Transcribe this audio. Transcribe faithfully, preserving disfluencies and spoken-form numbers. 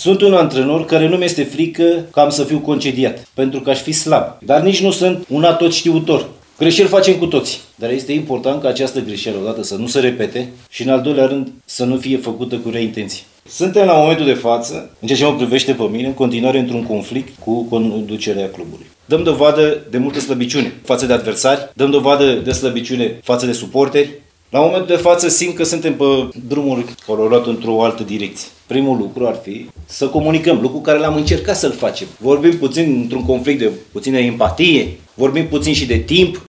Sunt un antrenor care nu mi-este frică că am să fiu concediat, pentru că aș fi slab. Dar nici nu sunt un atot știutor. Greșeli facem cu toți, dar este important ca această greșeală odată să nu se repete și în al doilea rând să nu fie făcută cu rea intenție. Suntem la momentul de față, în ceea ce mă privește pe mine, în continuare într-un conflict cu conducerea clubului. Dăm dovadă de multă slăbiciune față de adversari, dăm dovadă de slăbiciune față de suporteri. La momentul de față simt că suntem pe drumul colorat într-o altă direcție. Primul lucru ar fi să comunicăm, lucru care l-am încercat să-l facem. Vorbim puțin într-un conflict de puțină empatie, vorbim puțin și de timp,